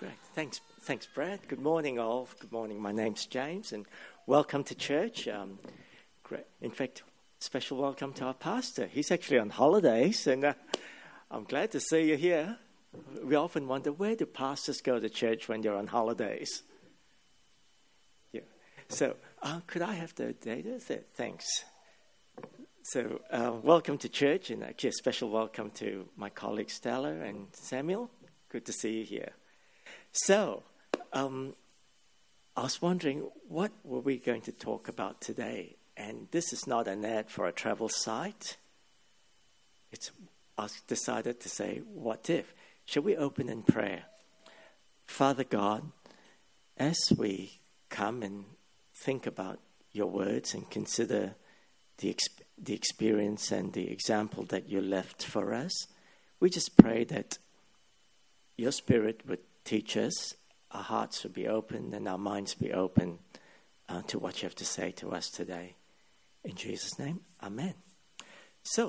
Great. Thanks, Brad. Good morning, all. Good morning. My name's James, and welcome to church. Great. In fact, special welcome to our pastor. He's actually on holidays, and I'm glad to see you here. We often wonder, where do pastors go to church when they're on holidays? Yeah. So, could I have the data? Thanks. So, welcome to church, and actually a special welcome to my colleagues Stella and Samuel. Good to see you here. So, I was wondering, what were we going to talk about today? And this is not an ad for a travel site. I decided to say, what if? Shall we open in prayer? Father God, as we come and think about your words and consider the experience and the example that you left for us, we just pray that your Spirit would teach us, our hearts would be open, and our minds be open to what you have to say to us today. In Jesus' name, amen. So,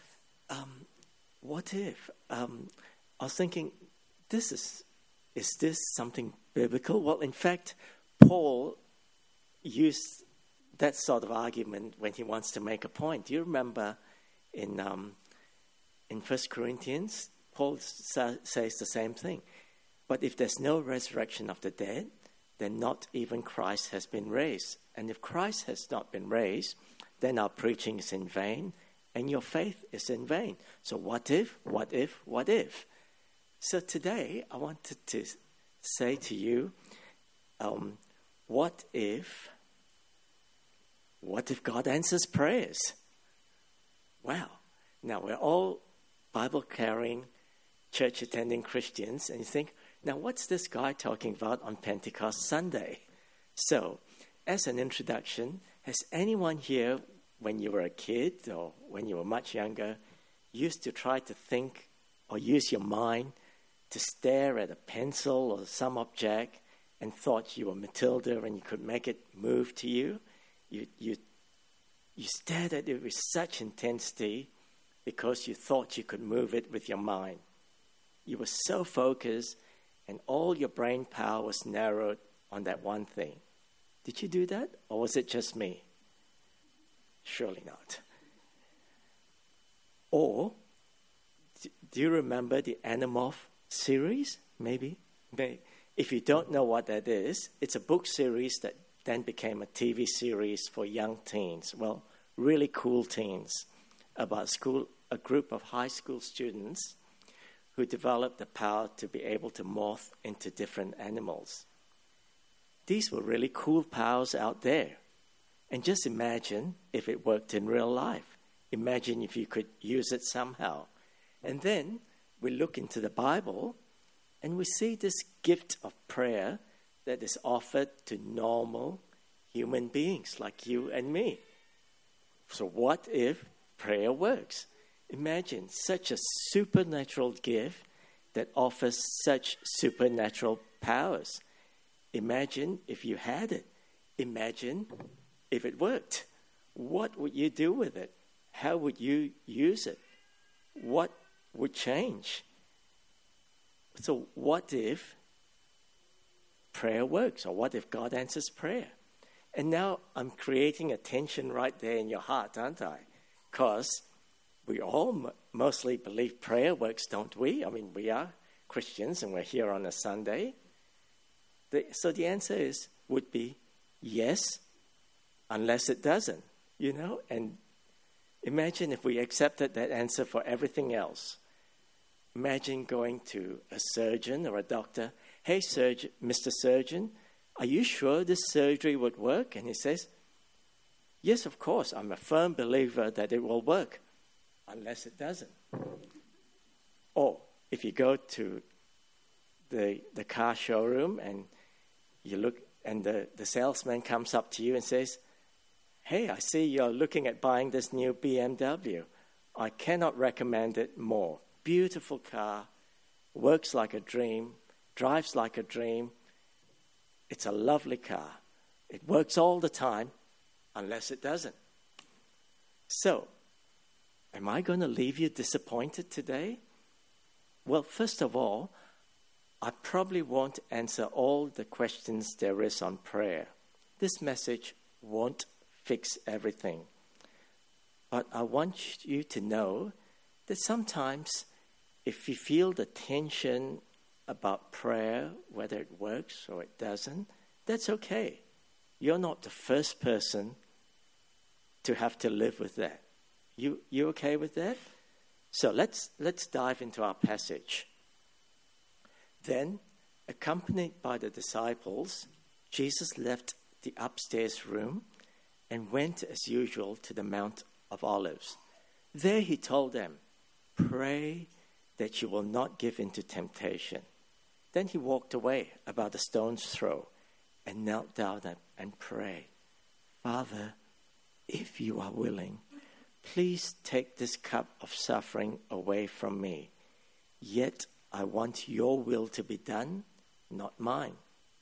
what if? I was thinking, is this something biblical? Well, in fact, Paul used that sort of argument when he wants to make a point. Do you remember in 1 Corinthians, Paul says the same thing. But if there's no resurrection of the dead, then not even Christ has been raised. And if Christ has not been raised, then our preaching is in vain, and your faith is in vain. So what if? So today, I wanted to say to you, what if God answers prayers? Wow. Now, we're all Bible-carrying, church-attending Christians, and you think, now what's this guy talking about on Pentecost Sunday? So, as an introduction, has anyone here, when you were a kid or when you were much younger, used to try to think or use your mind to stare at a pencil or some object and thought you were Matilda and you could make it move to you? You stared at it with such intensity because you thought you could move it with your mind. You were so focused and all your brain power was narrowed on that one thing. Did you do that, or was it just me? Surely not. Or, do you remember the Animorph series? Maybe. If you don't know what that is, it's a book series that then became a TV series for young teens. Well, really cool teens, about a group of high school students who developed the power to be able to morph into different animals. These were really cool powers out there. And just imagine if it worked in real life. Imagine if you could use it somehow. And then we look into the Bible and we see this gift of prayer that is offered to normal human beings like you and me. So what if prayer works? Imagine such a supernatural gift that offers such supernatural powers. Imagine if you had it. Imagine if it worked. What would you do with it? How would you use it? What would change? So what if prayer works? Or what if God answers prayer? And now I'm creating a tension right there in your heart, aren't I? Because we all mostly believe prayer works, don't we? I mean, we are Christians and we're here on a Sunday. So the answer would be yes, unless it doesn't, And imagine if we accepted that answer for everything else. Imagine going to a surgeon or a doctor. Hey, Mr. Surgeon, are you sure this surgery would work? And he says, yes, of course. I'm a firm believer that it will work. Unless it doesn't. Or if you go to the car showroom and you look and the salesman comes up to you and says, hey, I see you're looking at buying this new BMW. I cannot recommend it more. Beautiful car, works like a dream, drives like a dream. It's a lovely car. It works all the time, unless it doesn't. So, am I going to leave you disappointed today? Well, first of all, I probably won't answer all the questions there is on prayer. This message won't fix everything. But I want you to know that sometimes if you feel the tension about prayer, whether it works or it doesn't, that's okay. You're not the first person to have to live with that. You okay with that? So let's dive into our passage. Then, accompanied by the disciples, Jesus left the upstairs room and went as usual to the Mount of Olives. There he told them, "Pray that you will not give in to temptation." Then he walked away about a stone's throw and knelt down and prayed, "Father, if you are willing, please take this cup of suffering away from me. Yet I want your will to be done, not mine."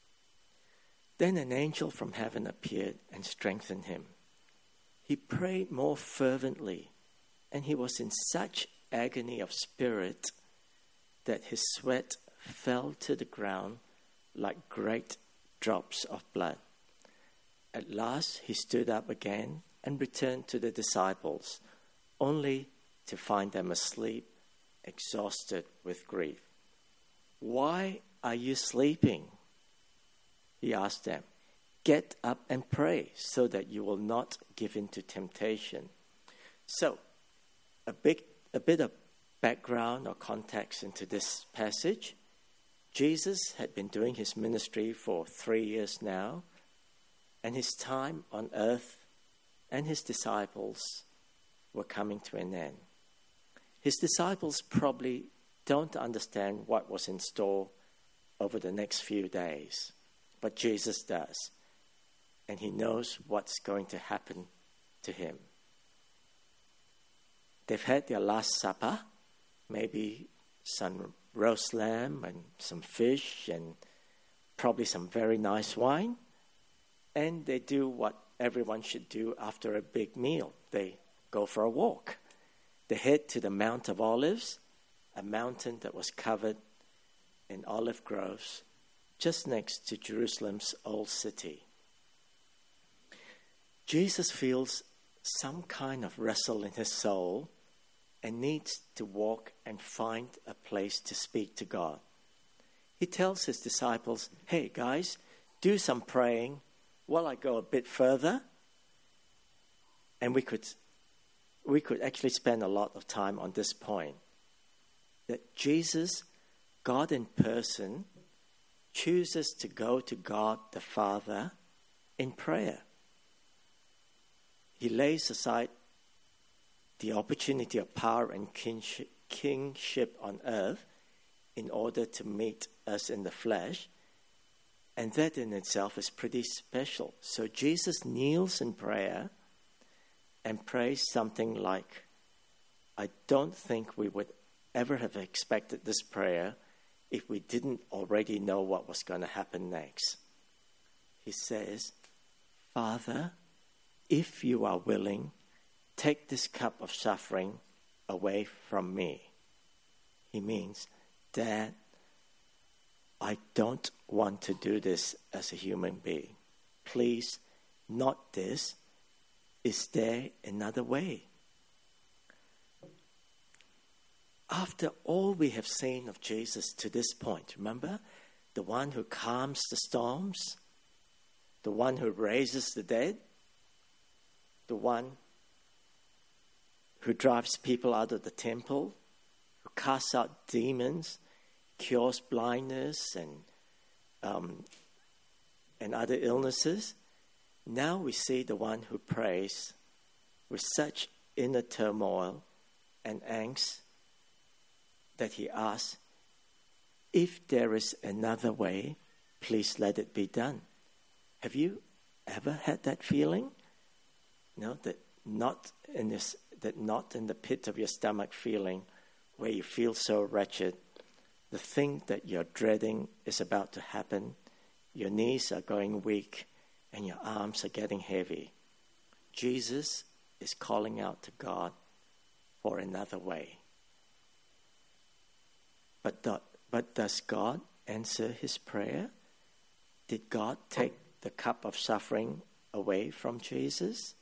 Then an angel from heaven appeared and strengthened him. He prayed more fervently, and he was in such agony of spirit that his sweat fell to the ground like great drops of blood. At last he stood up again and returned to the disciples, only to find them asleep, exhausted with grief. "Why are you sleeping?" he asked them. "Get up and pray so that you will not give in to temptation." So, a bit of background or context into this passage. Jesus had been doing his ministry for 3 years now, and his time on earth and his disciples were coming to an end. His disciples probably don't understand what was in store over the next few days, but Jesus does, and he knows what's going to happen to him. They've had their Last Supper, maybe some roast lamb and some fish and probably some very nice wine, and they do what everyone should do after a big meal. They go for a walk. They head to the Mount of Olives, a mountain that was covered in olive groves just next to Jerusalem's old city. Jesus feels some kind of wrestle in his soul and needs to walk and find a place to speak to God. He tells his disciples, "Hey guys, do some praying while I go a bit further." And we could actually spend a lot of time on this point. That Jesus, God in person, chooses to go to God the Father in prayer. He lays aside the opportunity of power and kingship on earth in order to meet us in the flesh, and that in itself is pretty special. So Jesus kneels in prayer and prays something like, I don't think we would ever have expected this prayer if we didn't already know what was going to happen next. He says, "Father, if you are willing, take this cup of suffering away from me." He means, Dad, I don't want to do this as a human being. Please, not this. Is there another way? After all we have seen of Jesus to this point, remember? The one who calms the storms, the one who raises the dead, the one who drives people out of the temple, who casts out demons, cures blindness and other illnesses. Now we see the one who prays with such inner turmoil and angst that he asks, if there is another way, please let it be done. Have you ever had that feeling? No, that not in the pit of your stomach feeling where you feel so wretched. The thing that you're dreading is about to happen. Your knees are going weak and your arms are getting heavy. Jesus is calling out to God for another way. But does God answer his prayer? Did God take the cup of suffering away from Jesus?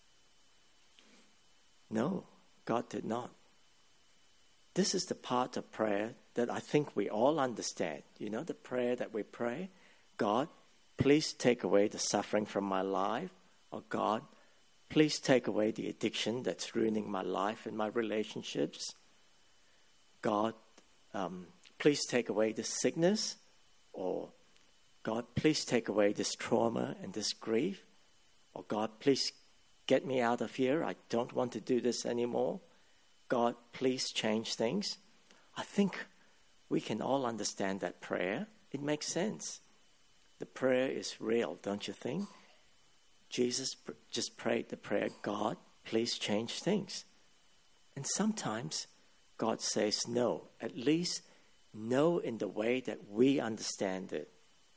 No, God did not. This is the part of prayer that I think we all understand. You know, the prayer that we pray, God, please take away the suffering from my life. Or God, please take away the addiction that's ruining my life and my relationships. God, please take away this sickness. Or God, please take away this trauma and this grief. Or God, please get me out of here. I don't want to do this anymore. God, please change things. I think we can all understand that prayer. It makes sense. The prayer is real, don't you think? Jesus just prayed the prayer, God, please change things. And sometimes God says no, at least no in the way that we understand it.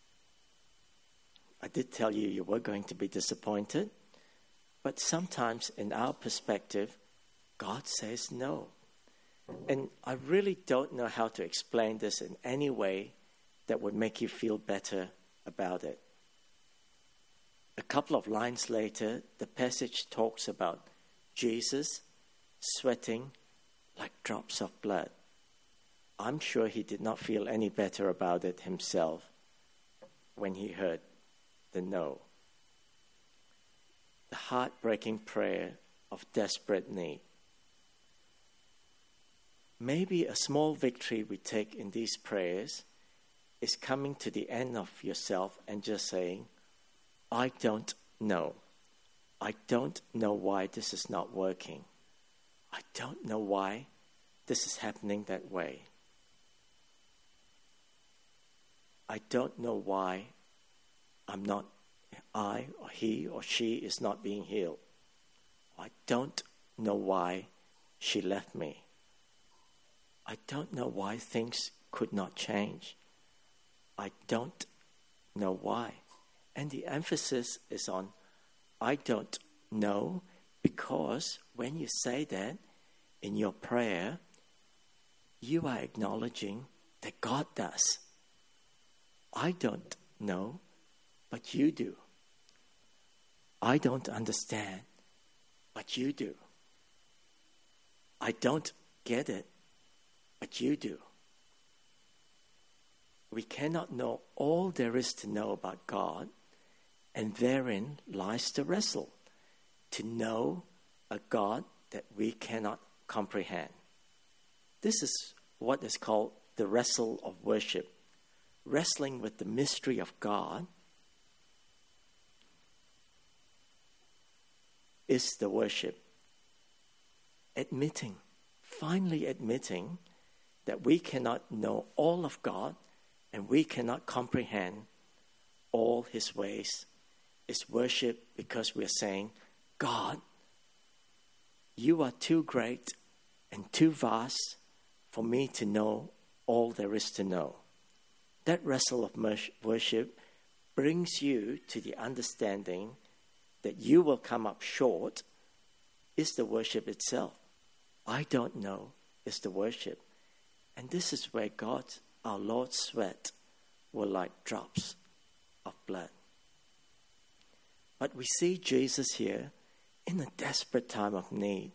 I did tell you were going to be disappointed, but sometimes in our perspective, God says no. And I really don't know how to explain this in any way that would make you feel better about it. A couple of lines later, the passage talks about Jesus sweating like drops of blood. I'm sure he did not feel any better about it himself when he heard the no. The heartbreaking prayer of desperate need. Maybe a small victory we take in these prayers is coming to the end of yourself and just saying, I don't know. I don't know why this is not working. I don't know why this is happening that way. I don't know why I or he or she is not being healed. I don't know why she left me. I don't know why things could not change. I don't know why. And the emphasis is on, I don't know, because when you say that in your prayer, you are acknowledging that God does. I don't know, but you do. I don't understand, but you do. I don't get it, but you do. We cannot know all there is to know about God, and therein lies the wrestle, to know a God that we cannot comprehend. This is what is called the wrestle of worship, wrestling with the mystery of God is the worship. Finally admitting that we cannot know all of God and we cannot comprehend all his ways is worship, because we are saying, God, you are too great and too vast for me to know all there is to know. That wrestle of worship brings you to the understanding that you will come up short is the worship itself. I don't know is the worship. And this is where God, our Lord's sweat, were like drops of blood. But we see Jesus here in a desperate time of need.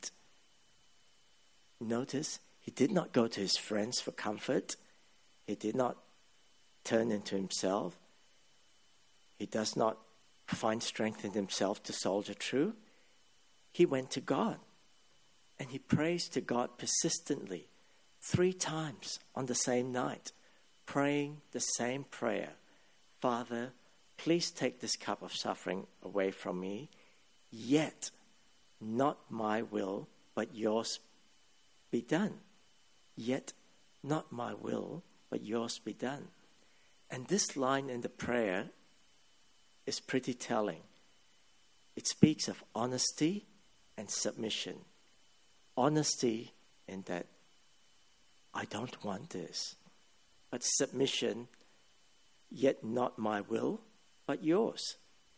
Notice, he did not go to his friends for comfort. He did not turn into himself. He does not find strength in himself to soldier through. He went to God. And he prays to God persistently 3 times on the same night, praying the same prayer. Father, please take this cup of suffering away from me, yet not my will, but yours be done. Yet not my will, but yours be done. And this line in the prayer is pretty telling. It speaks of honesty and submission. Honesty in that I don't want this, but submission, yet not my will, but yours.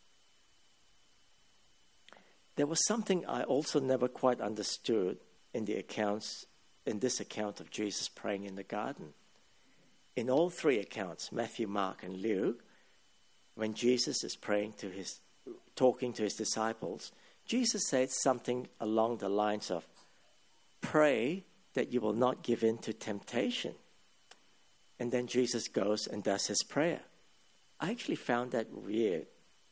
There was something I also never quite understood in this account of Jesus praying in the garden. in all three accounts, Matthew, Mark, and Luke, when Jesus is talking to his disciples, Jesus said something along the lines of, pray that you will not give in to temptation. And then Jesus goes and does his prayer. I actually found that weird,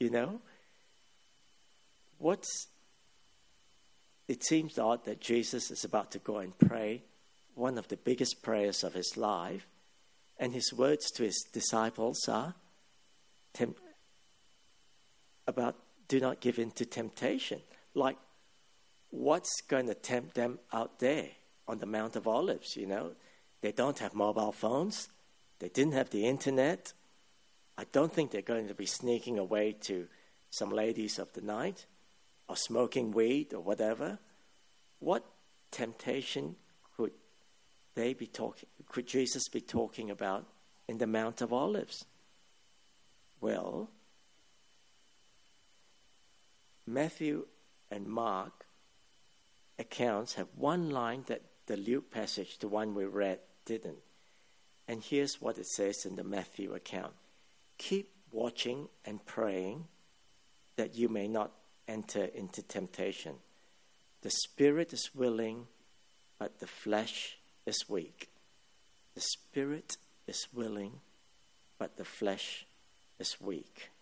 It seems odd that Jesus is about to go and pray one of the biggest prayers of his life, and his words to his disciples are about do not give in to temptation. Like, what's going to tempt them out there on the Mount of Olives, They don't have mobile phones. They didn't have the internet. I don't think they're going to be sneaking away to some ladies of the night or smoking weed or whatever. What temptation could Jesus be talking about in the Mount of Olives? Well, Matthew and Mark accounts have one line that the Luke passage, the one we read, didn't. And here's what it says in the Matthew account. Keep watching and praying that you may not enter into temptation. The spirit is willing, but the flesh is weak. The spirit is willing, but the flesh is weak.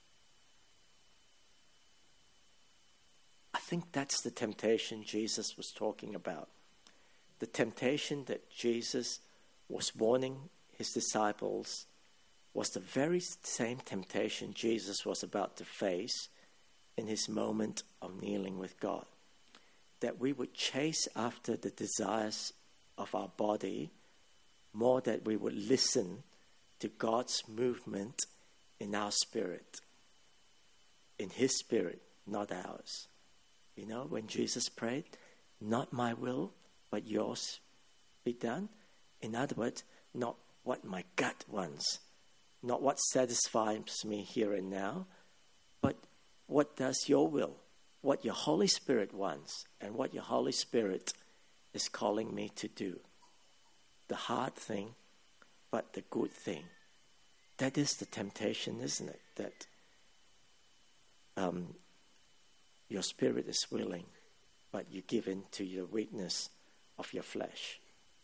I think that's the temptation Jesus was talking about. The temptation that Jesus was warning his disciples was the very same temptation Jesus was about to face in his moment of kneeling with God. That we would chase after the desires of our body more than we would listen to God's movement in our spirit. In his spirit, not ours. When Jesus prayed, not my will, but yours be done. In other words, not what my gut wants, not what satisfies me here and now, but what does your will, what your Holy Spirit wants, and what your Holy Spirit is calling me to do. The hard thing, but the good thing. That is the temptation, isn't it? That your spirit is willing, but you give in to your weakness of your flesh.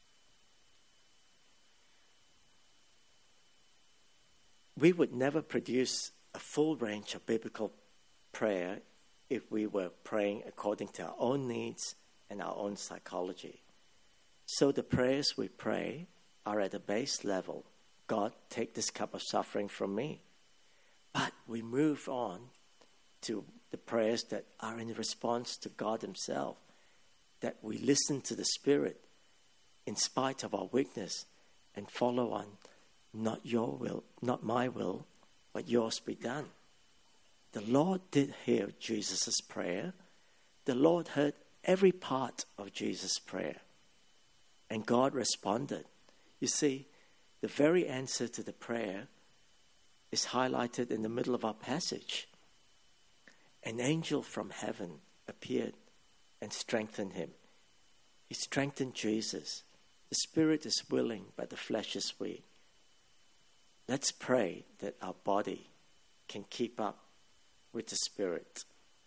We would never produce a full range of biblical prayer if we were praying according to our own needs and our own psychology. So the prayers we pray are at a base level. God, take this cup of suffering from me. But we move on to the prayers that are in response to God himself, that we listen to the Spirit in spite of our weakness and follow on, not your will, not my will, but yours be done. The Lord did hear Jesus' prayer. The Lord heard every part of Jesus' prayer. And God responded. You see, the very answer to the prayer is highlighted in the middle of our passage. An angel from heaven appeared and strengthened him. He strengthened Jesus. The spirit is willing, but the flesh is weak. Let's pray that our body can keep up with the spirit.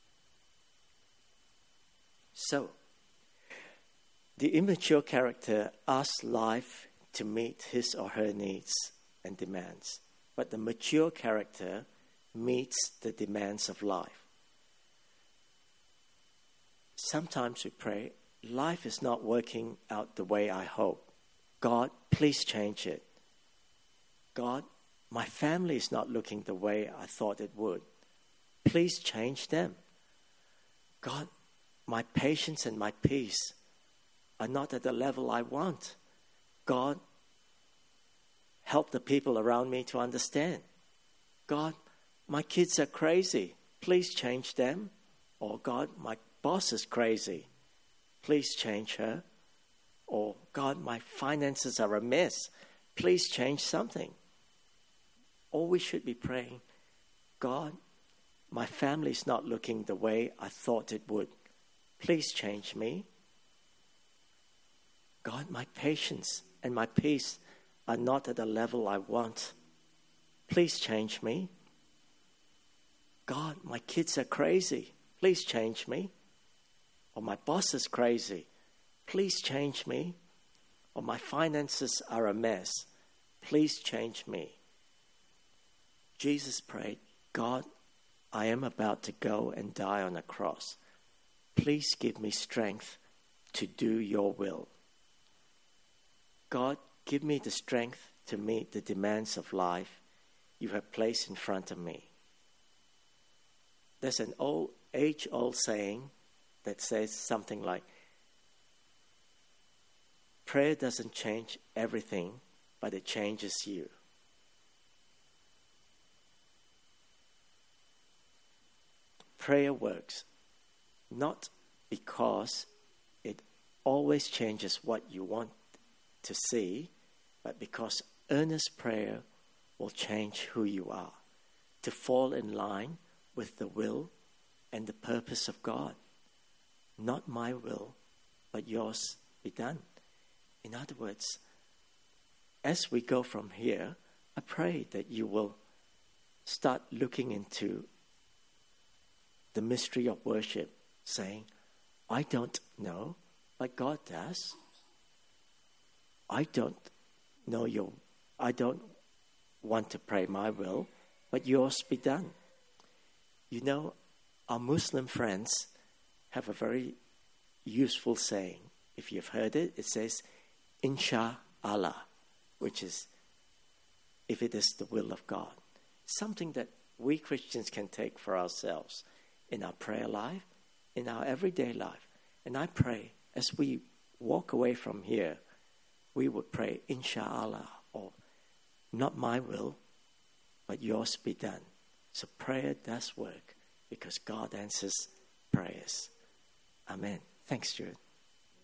So, the immature character asks life to meet his or her needs and demands, but the mature character meets the demands of life. Sometimes we pray, life is not working out the way I hope. God, please change it. God, my family is not looking the way I thought it would. Please change them. God, my patience and my peace are not at the level I want. God, help the people around me to understand. God, my kids are crazy. Please change them. Or God, my boss is crazy. Please change her. Or God, my finances are a mess. Please change something. Or we should be praying, God, my family is not looking the way I thought it would. Please change me. God, my patience and my peace are not at the level I want. Please change me. God, my kids are crazy. Please change me. Or my boss is crazy. Please change me. Or my finances are a mess. Please change me. Jesus prayed, God, I am about to go and die on a cross. Please give me strength to do your will. God, give me the strength to meet the demands of life you have placed in front of me. There's an age-old saying that says something like, prayer doesn't change everything, but it changes you. Prayer works not because it always changes what you want to see, but because earnest prayer will change who you are, to fall in line with the will and the purpose of God. Not my will, but yours be done. In other words, as we go from here, I pray that you will start looking into the mystery of worship, saying, I don't know, but God does. I don't want to pray my will, but yours be done. You know, our Muslim friends have a very useful saying. If you've heard it, it says, Inshallah, which is, if it is the will of God. Something that we Christians can take for ourselves in our prayer life, in our everyday life. And I pray, as we walk away from here, we would pray, Inshallah, or not my will, but yours be done. So prayer does work because God answers prayers. Amen. Thanks, Stuart.